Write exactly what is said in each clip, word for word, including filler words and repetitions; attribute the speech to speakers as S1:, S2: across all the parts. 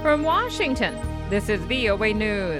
S1: From Washington, this is V O A News.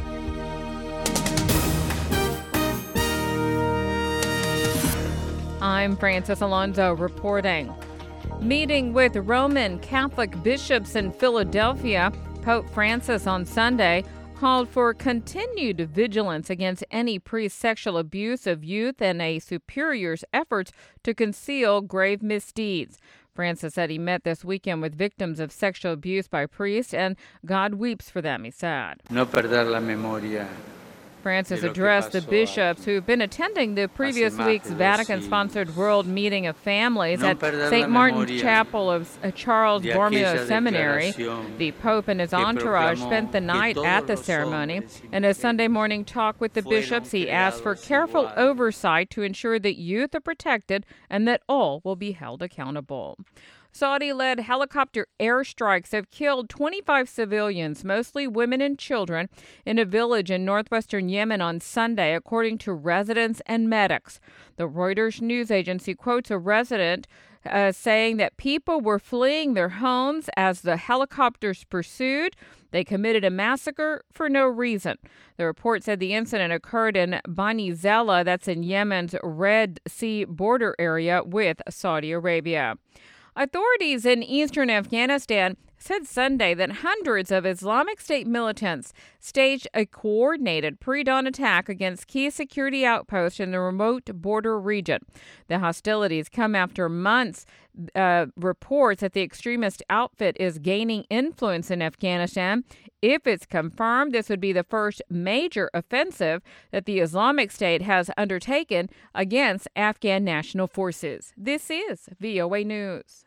S1: I'm Frances Alonso reporting. Meeting with Roman Catholic bishops in Philadelphia, Pope Francis on Sunday called for continued vigilance against any priest's sexual abuse of youth and a superior's efforts to conceal grave misdeeds. Francis said he met this weekend with victims of sexual abuse by priests, and God weeps for them, he said.
S2: No perder la memoria.
S1: Francis addressed the bishops who've been attending the previous week's Vatican-sponsored World Meeting of Families at Saint Martin's Chapel of Charles Borromeo Seminary. The Pope and his entourage spent the night at the ceremony. In a Sunday morning talk with the bishops, he asked for careful oversight to ensure that youth are protected and that all will be held accountable. Saudi-led helicopter airstrikes have killed twenty-five civilians, mostly women and children, in a village in northwestern Yemen on Sunday, according to residents and medics. The Reuters news agency quotes a resident uh, saying that people were fleeing their homes as the helicopters pursued. They committed a massacre for no reason. The report said the incident occurred in Bani Zella, that's in Yemen's Red Sea border area with Saudi Arabia. Authorities in eastern Afghanistan said Sunday that hundreds of Islamic State militants staged a coordinated pre-dawn attack against key security outposts in the remote border region. The hostilities come after months uh, reports that the extremist outfit is gaining influence in Afghanistan. If it's confirmed, this would be the first major offensive that the Islamic State has undertaken against Afghan national forces. This is V O A News.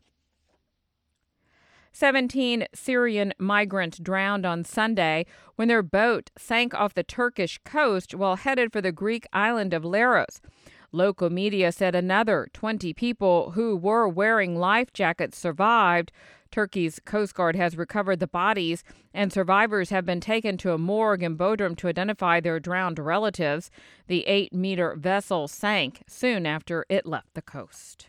S1: seventeen Syrian migrants drowned on Sunday when their boat sank off the Turkish coast while headed for the Greek island of Leros. Local media said another twenty people who were wearing life jackets survived. Turkey's Coast Guard has recovered the bodies, and survivors have been taken to a morgue in Bodrum to identify their drowned relatives. The eight-meter vessel sank soon after it left the coast.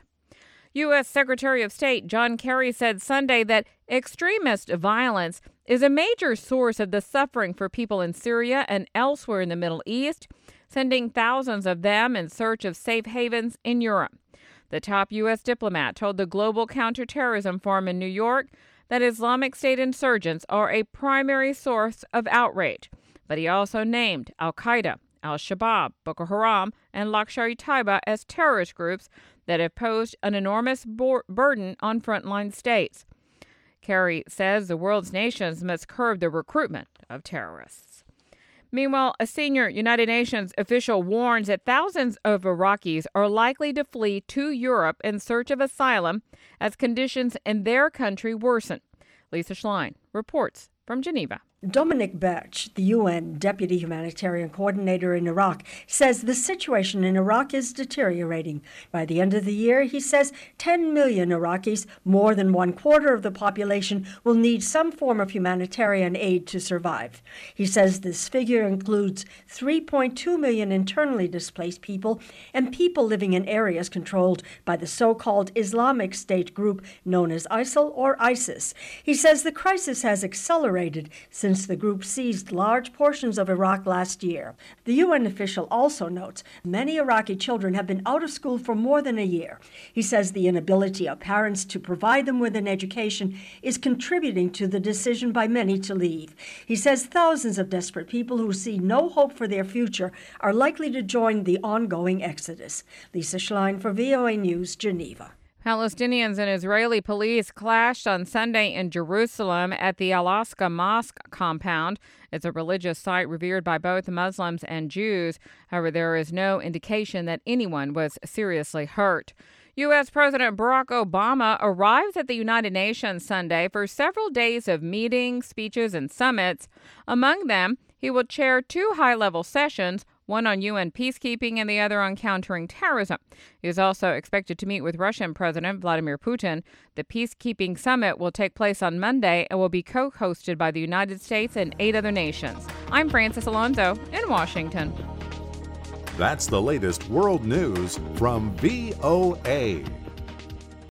S1: U S. Secretary of State John Kerry said Sunday that extremist violence is a major source of the suffering for people in Syria and elsewhere in the Middle East, sending thousands of them in search of safe havens in Europe. The top U S diplomat told the Global Counterterrorism Forum in New York that Islamic State insurgents are a primary source of outrage, but he also named al-Qaeda, al-Shabaab, Boko Haram, and Lashkar-e-Taiba as terrorist groups that have posed an enormous bor- burden on frontline states. Kerry says the world's nations must curb the recruitment of terrorists. Meanwhile, a senior United Nations official warns that thousands of Iraqis are likely to flee to Europe in search of asylum as conditions in their country worsen. Lisa Schlein reports from Geneva.
S3: Dominic Birch, the U N Deputy Humanitarian Coordinator in Iraq, says the situation in Iraq is deteriorating. By the end of the year, he says ten million Iraqis, more than one quarter of the population, will need some form of humanitarian aid to survive. He says this figure includes three point two million internally displaced people and people living in areas controlled by the so-called Islamic State group known as ISIL or ISIS. He says the crisis has accelerated since Since the group seized large portions of Iraq last year. The U N official also notes many Iraqi children have been out of school for more than a year. He says the inability of parents to provide them with an education is contributing to the decision by many to leave. He says thousands of desperate people who see no hope for their future are likely to join the ongoing exodus. Lisa Schlein for V O A News, Geneva.
S1: Palestinians and Israeli police clashed on Sunday in Jerusalem at the Al-Aqsa Mosque compound. It's a religious site revered by both Muslims and Jews. However, there is no indication that anyone was seriously hurt. U S. President Barack Obama arrives at the United Nations Sunday for several days of meetings, speeches, and summits. Among them, he will chair two high-level sessions, one on U N peacekeeping and the other on countering terrorism. He is also expected to meet with Russian President Vladimir Putin. The peacekeeping summit will take place on Monday and will be co-hosted by the United States and eight other nations. I'm Frances Alonso in Washington.
S4: That's the latest world news from V O A.